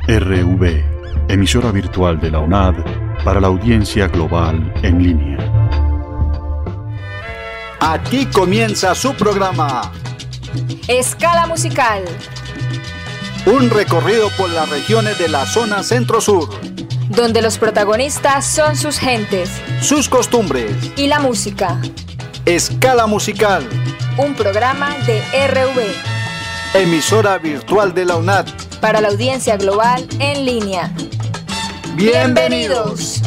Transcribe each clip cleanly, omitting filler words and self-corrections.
RV, emisora virtual de la UNAD para la audiencia global en línea. Aquí comienza su programa Escala Musical. Un recorrido por las regiones de la zona centro-sur, donde los protagonistas son sus gentes, sus costumbres y la música. Escala Musical, un programa de RV, emisora virtual de la UNAD para la audiencia global en línea. ¡Bienvenidos!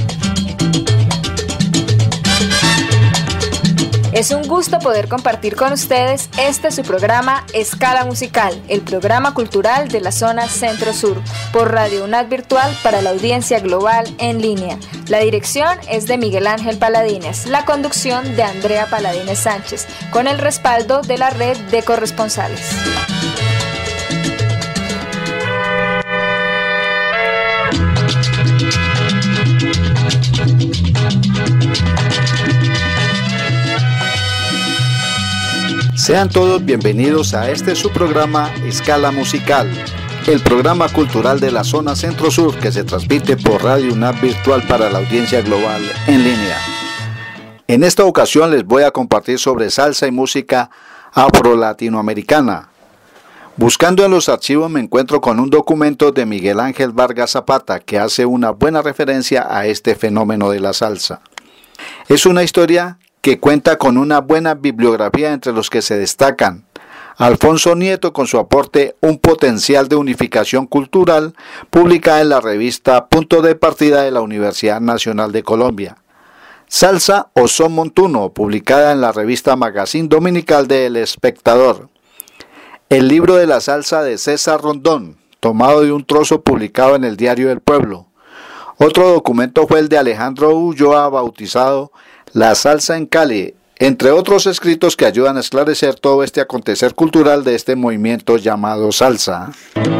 Es un gusto poder compartir con ustedes su programa Escala Musical, el programa cultural de la zona Centro-Sur, por Radio UNAD Virtual para la audiencia global en línea. La dirección es de Miguel Ángel Paladines, la conducción de Andrea Paladines Sánchez, con el respaldo de la red de corresponsales. Sean todos bienvenidos a su programa Escala Musical, el programa cultural de la zona Centro-Sur que se transmite por Radio UNAD Virtual para la audiencia global en línea. En esta ocasión les voy a compartir sobre salsa y música afro-latinoamericana. Buscando en los archivos me encuentro con un documento de Miguel Ángel Vargas Zapata que hace una buena referencia a este fenómeno de la salsa. Es una historia que cuenta con una buena bibliografía entre los que se destacan Alfonso Nieto con su aporte Un potencial de unificación cultural, publicada en la revista Punto de Partida de la Universidad Nacional de Colombia. Salsa o Son Montuno, publicada en la revista Magazine Dominical de El Espectador. El libro de la salsa de César Rondón, tomado de un trozo publicado en el Diario del Pueblo. Otro documento fue el de Alejandro Ulloa, bautizado La salsa en Cali, entre otros escritos que ayudan a esclarecer todo este acontecer cultural de este movimiento llamado salsa.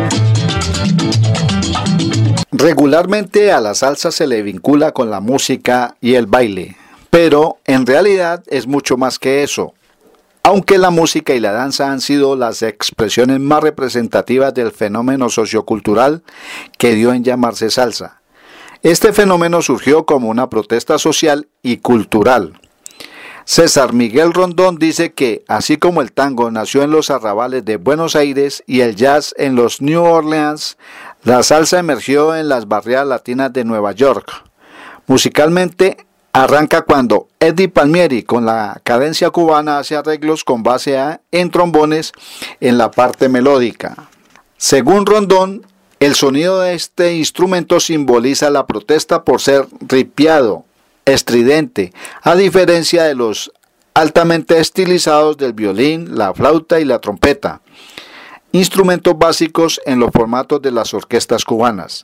Regularmente a la salsa se le vincula con la música y el baile, pero en realidad es mucho más que eso. Aunque la música y la danza han sido las expresiones más representativas del fenómeno sociocultural que dio en llamarse salsa. Este fenómeno surgió como una protesta social y cultural. César Miguel Rondón dice que, así como el tango nació en los arrabales de Buenos Aires y el jazz en los New Orleans, la salsa emergió en las barriadas latinas de Nueva York. Musicalmente, arranca cuando Eddie Palmieri, con la cadencia cubana, hace arreglos con base en trombones en la parte melódica. Según Rondón, el sonido de este instrumento simboliza la protesta por ser ripiado, estridente, a diferencia de los altamente estilizados del violín, la flauta y la trompeta, instrumentos básicos en los formatos de las orquestas cubanas.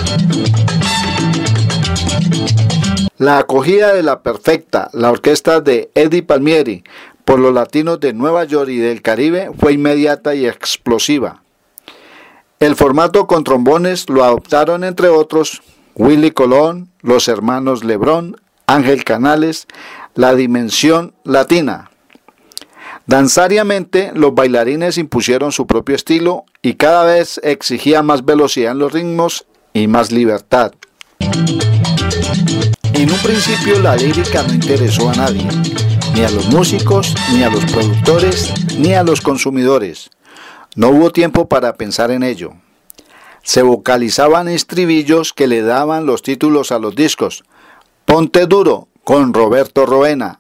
La acogida de La Perfecta, la orquesta de Eddie Palmieri, por los latinos de Nueva York y del Caribe fue inmediata y explosiva. El formato con trombones lo adoptaron entre otros Willy Colón, los hermanos Lebrón, Ángel Canales, la Dimensión Latina. Danzariamente, los bailarines impusieron su propio estilo y cada vez exigía más velocidad en los ritmos y más libertad. En un principio la lírica no interesó a nadie, ni a los músicos, ni a los productores, ni a los consumidores. No hubo tiempo para pensar en ello. Se vocalizaban estribillos que le daban los títulos a los discos. Ponte Duro, con Roberto Roena.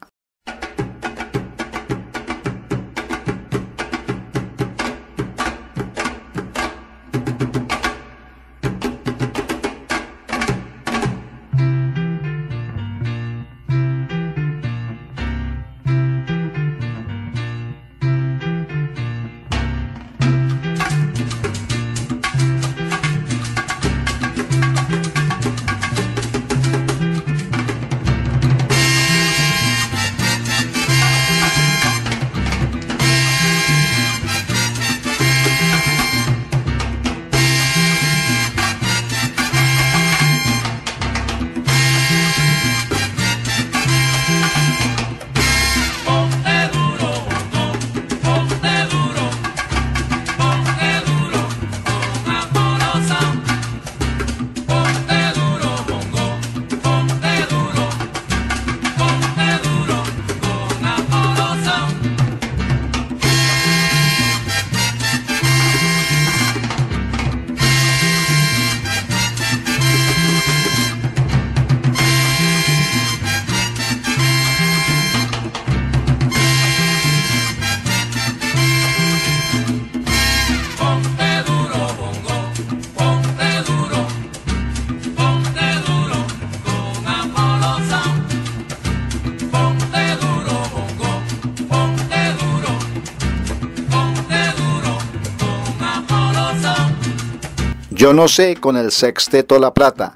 Yo no sé con el Sexteto La Plata.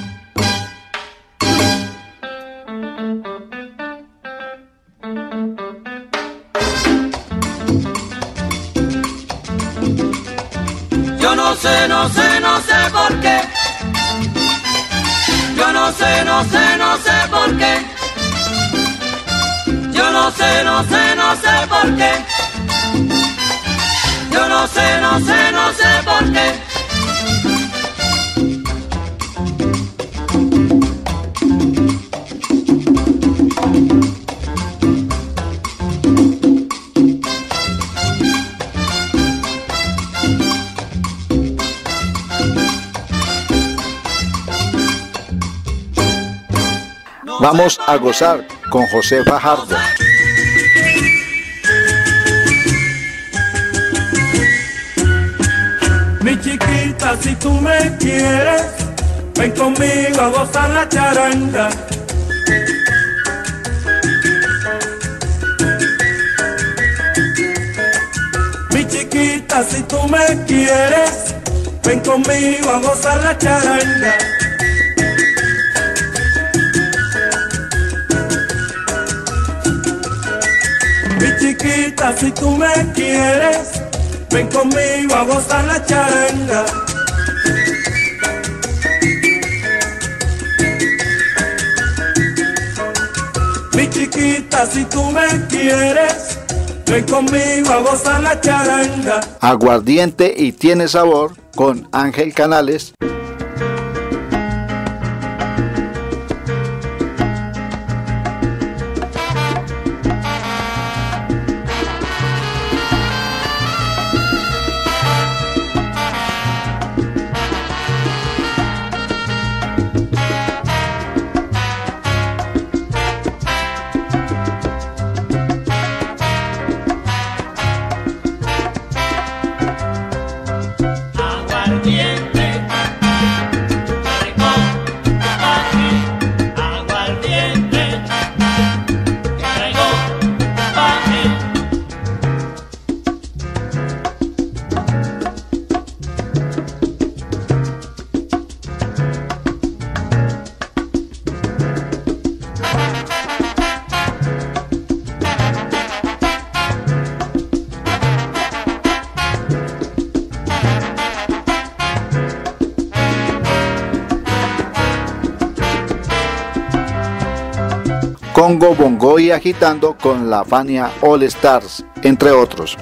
Yo no sé, no sé, no sé por qué. Yo no sé, no sé, no sé por qué. Yo no sé, no sé, no sé por qué. Yo no sé, no sé, no sé por qué. Vamos a gozar con José Fajardo. Mi chiquita, si tú me quieres, ven conmigo a gozar la charanga. Mi chiquita, si tú me quieres, ven conmigo a gozar la charanga. Mi chiquita, si tú me quieres, ven conmigo a gozar la charanga. Mi chiquita, si tú me quieres, ven conmigo a gozar la charanga. Aguardiente y tiene sabor con Ángel Canales. Congo, bongo y agitando con la Fania All Stars, entre otros.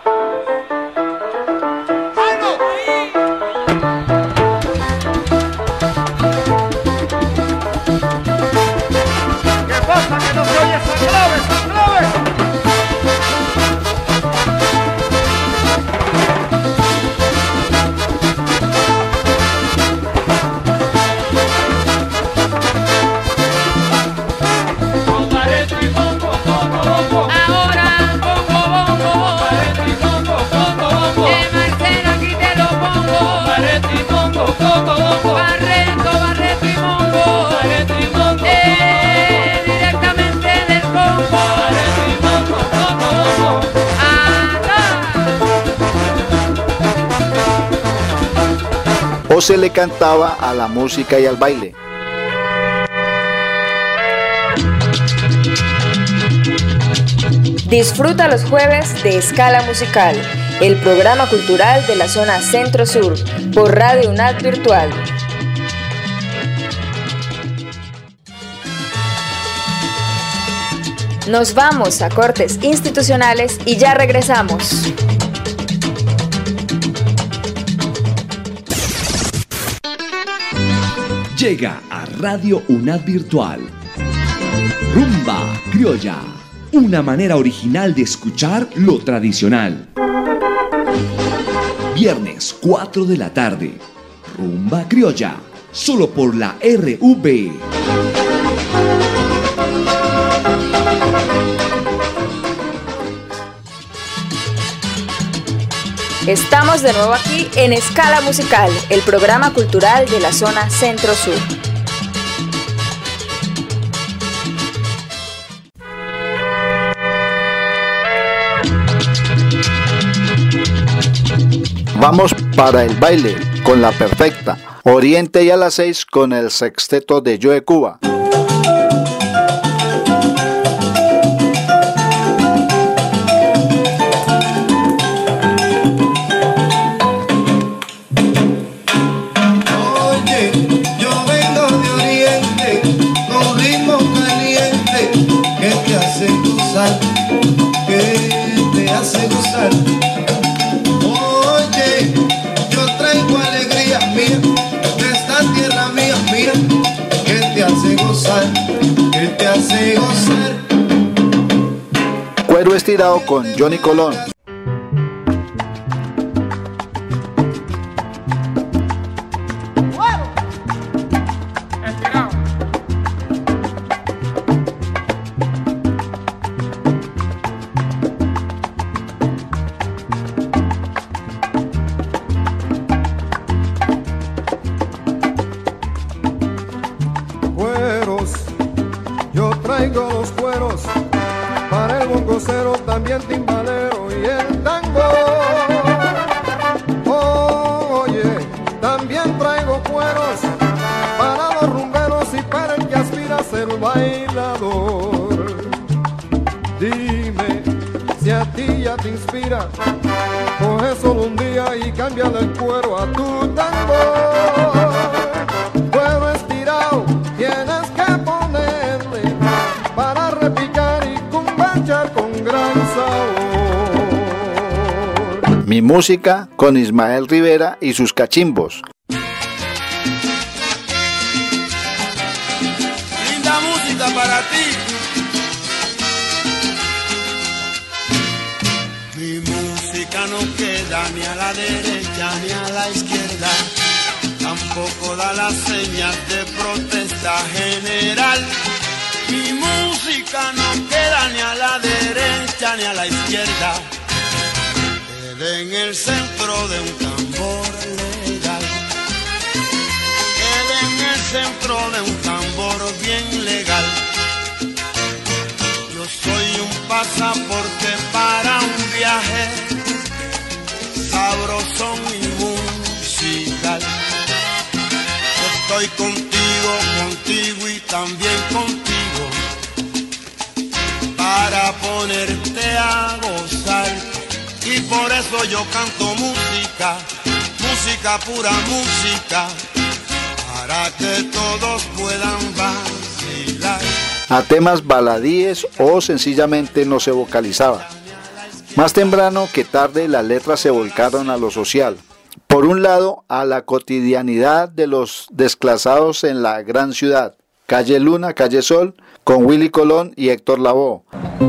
¿Qué pasa que no se oye esa clave, esa clave? O se le cantaba a la música y al baile. Disfruta los jueves de Escala Musical, el programa cultural de la zona Centro-Sur, por Radio UNAD Virtual. Nos vamos a cortes institucionales y ya regresamos. Llega a Radio UNAD Virtual Rumba Criolla, una manera original de escuchar lo tradicional. Viernes 4 de la tarde, Rumba Criolla, solo por la RV. Estamos de nuevo aquí en Escala Musical, el programa cultural de la zona Centro-Sur. Vamos para el baile con La Perfecta, Oriente y a las 6 con el sexteto de Joe Cuba. Cuero estirado con Johnny Colón. Cueros, yo traigo los cueros para el bongocero, también timbalero y el tango. Oye, también traigo cueros para los rumberos y para el que aspira a ser bailador. Dime si a ti ya te inspira, coge solo un día y cámbiale el cuero a tu tango. Cuero estirado tienes que ponerle para repicar y cumbachar con gran sabor. Mi música con Ismael Rivera y sus cachimbos. Linda música para ti. Mi música no queda ni a la derecha ni a la izquierda, tampoco da las señas de protesta general. Mi música no queda ni a la derecha ni a la izquierda, queda en el centro de un tambor legal, queda en el centro de un tambor bien legal. Yo soy un pasaporte para un viaje sabrosón y musical. Estoy contigo, contigo y también contigo, para ponerte a gozar. Y por eso yo canto música, música pura música, para que todos puedan vacilar. A temas baladíes o sencillamente no se vocalizaba. Más temprano que tarde las letras se volcaron a lo social. Por un lado, a la cotidianidad de los desclasados en la gran ciudad, Calle Luna, Calle Sol, con Willy Colón y Héctor Lavoe.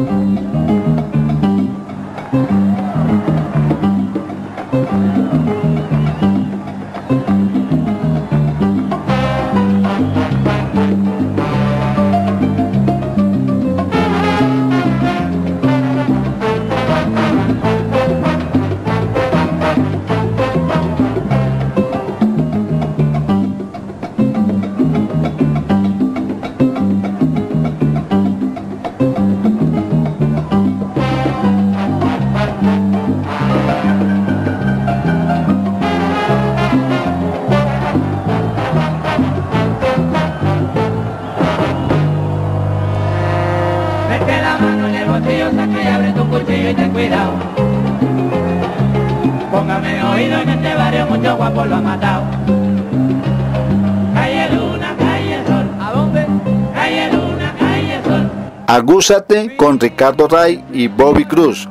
Póngame oído, en este barrio muchos guapos lo han matado. Calle Luna, Calle Sol. ¿A dónde? Calle Luna, Calle Sol. Agúzate con Ricardo Ray y Bobby Cruz.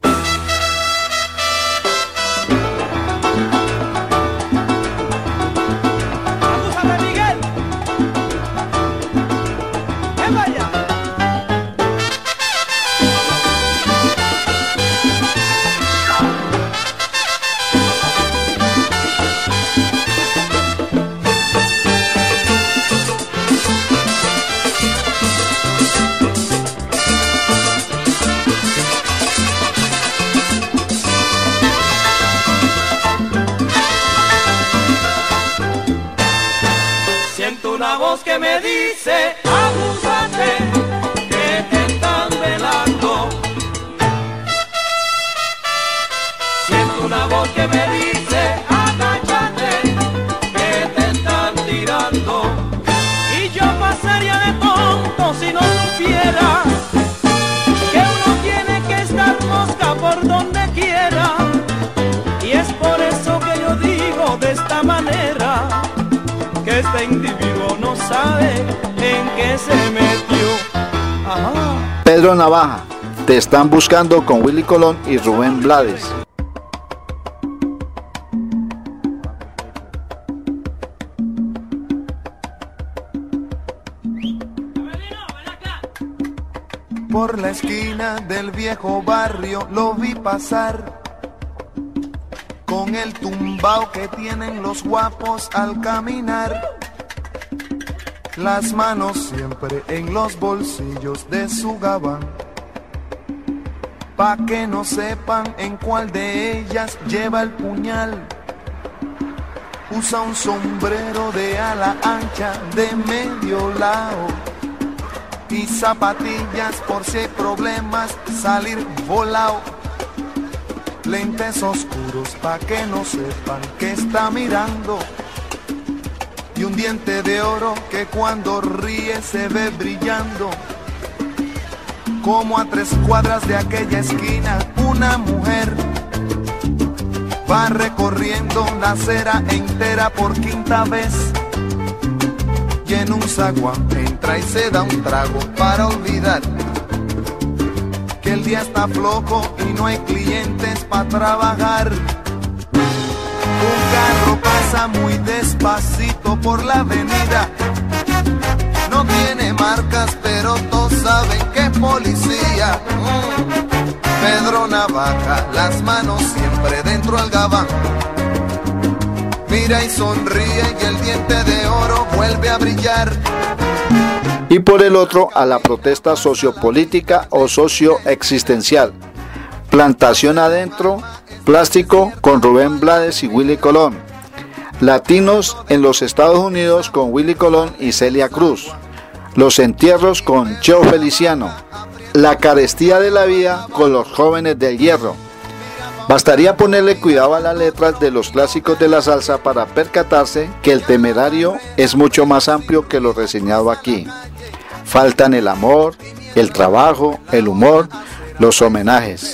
Agúzate, Miguel. ¡Ven vaya! Una voz que me dice, agúzate, que te están velando. Siento una voz que me dice, agáchate, sabe en qué se metió. Ajá. Pedro Navaja, Te están buscando con Willy Colón y Rubén Blades. Por la esquina del viejo barrio lo vi pasar, con el tumbao que tienen los guapos al caminar, las manos siempre en los bolsillos de su gabán, pa' que no sepan en cuál de ellas lleva el puñal. Usa un sombrero de ala ancha de medio lado y zapatillas por si hay problemas salir volado. Lentes oscuros pa' que no sepan que está mirando, y un diente de oro que cuando ríe se ve brillando. Como a 3 cuadras de aquella esquina una mujer va recorriendo la acera entera por 5ª vez, y en un zaguán entra y se da un trago para olvidar que el día está flojo y no hay clientes para trabajar. Un carro pasa muy despacito por la avenida, no tiene marcas pero todos saben que es policía. Pedro Navaja, las manos siempre dentro del gabán, mira y sonríe y el diente de oro vuelve a brillar. Y por el otro, a la protesta sociopolítica o socioexistencial. Plantación adentro, plástico con Rubén Blades y Willy Colón. Latinos en los Estados Unidos con Willy Colón y Celia Cruz. Los entierros con Cheo Feliciano. La carestía de la vida con los jóvenes del hierro. Bastaría ponerle cuidado a las letras de los clásicos de la salsa para percatarse que el temerario es mucho más amplio que lo reseñado aquí. Faltan el amor, el trabajo, el humor, los homenajes.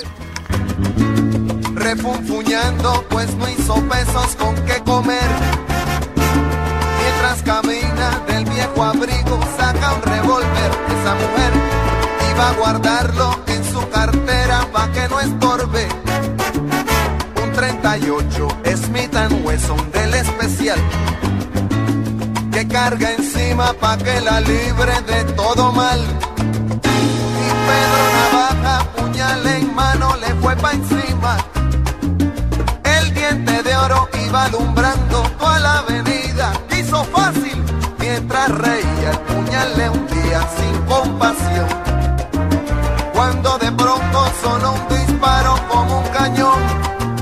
Refunfuñando pues no hizo pesos con qué comer, mientras camina del viejo abrigo saca un revólver. Esa mujer iba a guardarlo en su cartera pa' que no estorbe. 38 Smith & Wesson del especial, que carga encima pa' que la libre de todo mal. Y Pedro Navaja, puñal en mano, le fue pa' encima. El diente de oro iba alumbrando toda la avenida. Hizo fácil mientras reía, el puñal le hundía sin compasión, cuando de pronto sonó un disparo como un cañón.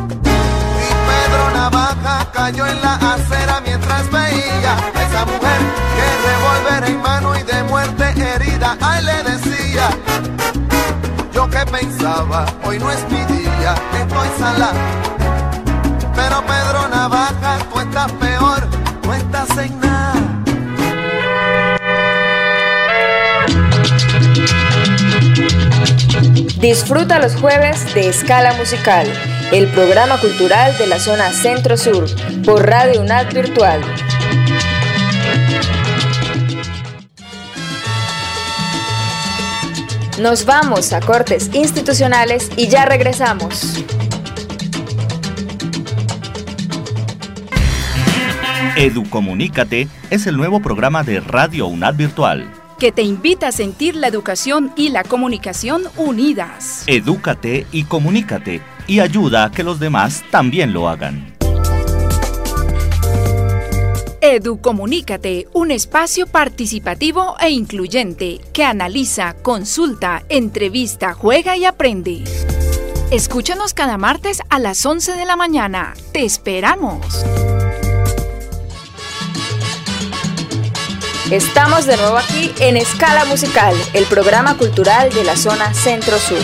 Navaja cayó en la acera mientras veía a esa mujer que revólver en mano y de muerte herida. Ay, le decía, yo que pensaba, hoy no es mi día, estoy salado. Pero Pedro Navaja, tú estás peor, no estás en nada. Disfruta los jueves de Escala Musical, el programa cultural de la zona Centro-Sur, por Radio UNAD Virtual. Nos vamos a cortes institucionales y ya regresamos. Educomunícate es el nuevo programa de Radio UNAD Virtual, que te invita a sentir la educación y la comunicación unidas. Edúcate y comunícate, y ayuda a que los demás también lo hagan. Educomunícate, un espacio participativo e incluyente que analiza, consulta, entrevista, juega y aprende. Escúchanos cada martes a las 11 de la mañana. ¡Te esperamos! Estamos de nuevo aquí en Escala Musical, el programa cultural de la zona Centro-Sur.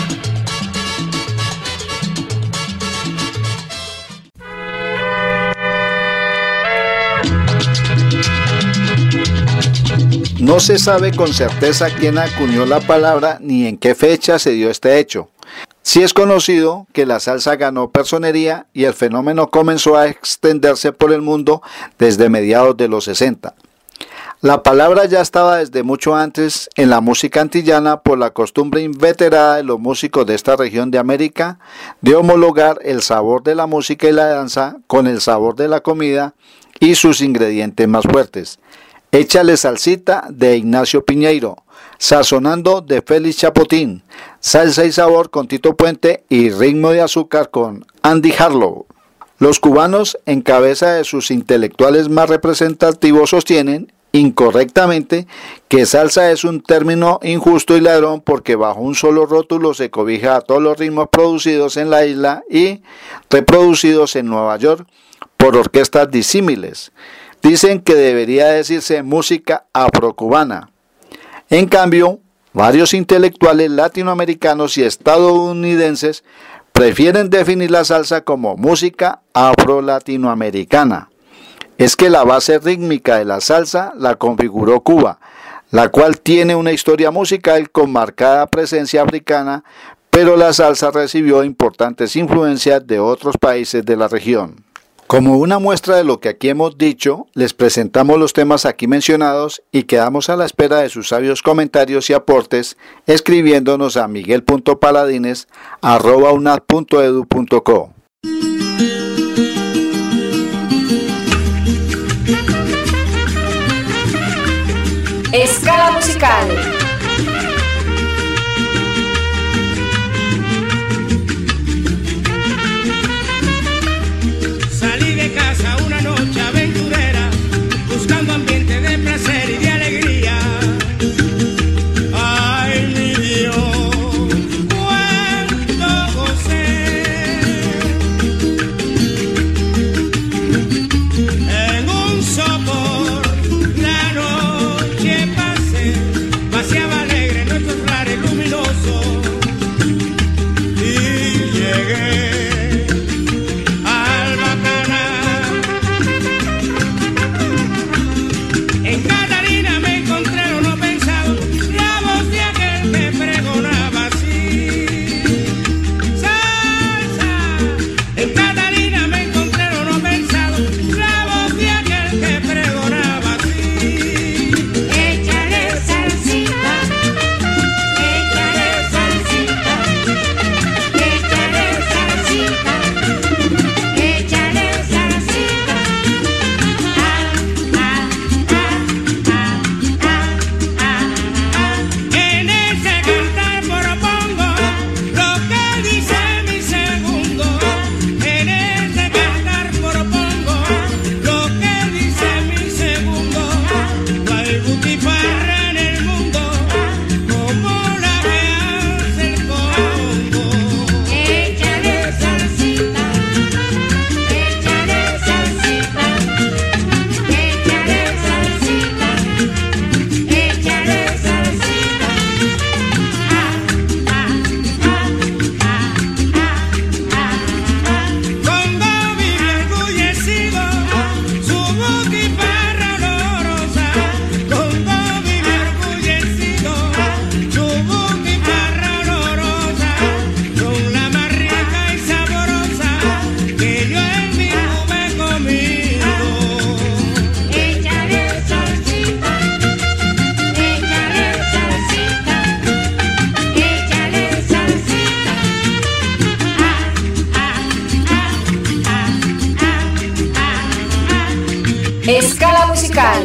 No se sabe con certeza quién acuñó la palabra ni en qué fecha se dio este hecho. Sí es conocido que la salsa ganó personería y el fenómeno comenzó a extenderse por el mundo desde mediados de los 60. La palabra ya estaba desde mucho antes en la música antillana por la costumbre inveterada de los músicos de esta región de América de homologar el sabor de la música y la danza con el sabor de la comida y sus ingredientes más fuertes. Échale salsita de Ignacio Piñeiro, Sazonando de Félix Chapotín, Salsa y Sabor con Tito Puente y Ritmo de Azúcar con Andy Harlow. Los cubanos, en cabeza de sus intelectuales más representativos, sostienen incorrectamente que salsa es un término injusto y ladrón porque bajo un solo rótulo se cobija a todos los ritmos producidos en la isla y reproducidos en Nueva York por orquestas disímiles. Dicen que debería decirse música afrocubana. En cambio, varios intelectuales latinoamericanos y estadounidenses prefieren definir la salsa como música afro-latinoamericana. Es que la base rítmica de la salsa la configuró Cuba, la cual tiene una historia musical con marcada presencia africana, pero la salsa recibió importantes influencias de otros países de la región. Como una muestra de lo que aquí hemos dicho, les presentamos los temas aquí mencionados y quedamos a la espera de sus sabios comentarios y aportes escribiéndonos a miguel.paladines@unad.edu.co. Escala musical. Salí de casa una noche aventurera, buscando ambiente de placer y de alegría. Ay, mi Dios, cuánto gocé. En un sopor la noche pasé, paseaba alegre en nuestros lares luminosos y llegué. En Catalina me encontré lo no pensado, la voz de aquel que pregonaba así. Salsa. En Catalina me encontré lo no pensado, la voz de aquel que pregonaba así. Échale salsita, échale salsita, échale salsita, échale salsita. En ese cantar propongo lo que dice mi segundo. En ese cantar propongo lo que dice mi segundo. No hay butifarra en el mundo como la que hace el Congo. Échale salsita, échale salsita, échale salsita, échale salsita. Congo vive orgullecido, su butifarra olorosa. Congo vive orgullecido, su butifarra olorosa. Son la más rica y sabrosa que yo en mi Cuba he comido. Échale salsita, échale salsita, échale salsita. Escala musical.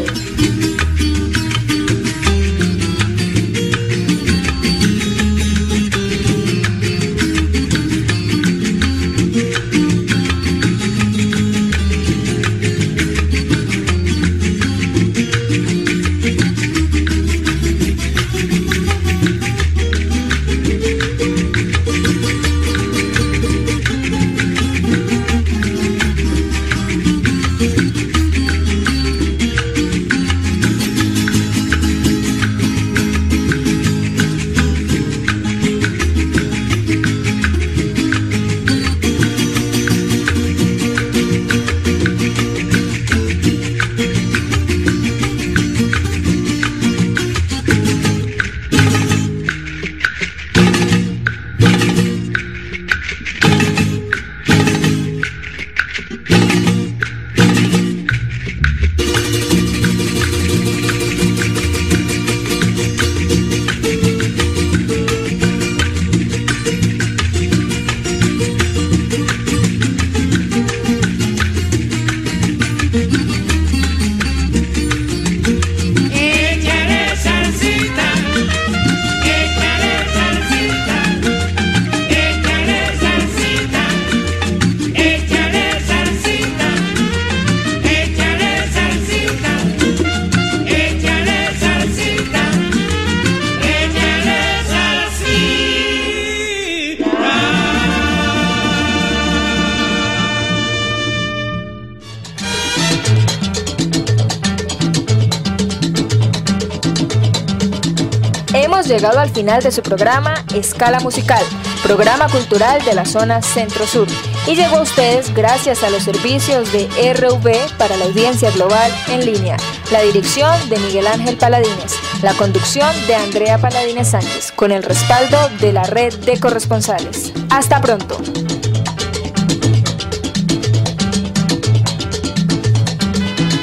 hemos llegado al final de su programa Escala Musical, programa cultural de la zona Centro-Sur, y llegó a ustedes gracias a los servicios de RV para la audiencia global en línea, la dirección de Miguel Ángel Paladines, la conducción de Andrea Paladines Sánchez, con el respaldo de la red de corresponsales. Hasta pronto.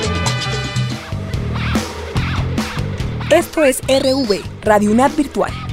Esto es RV, Radio UNAD Virtual.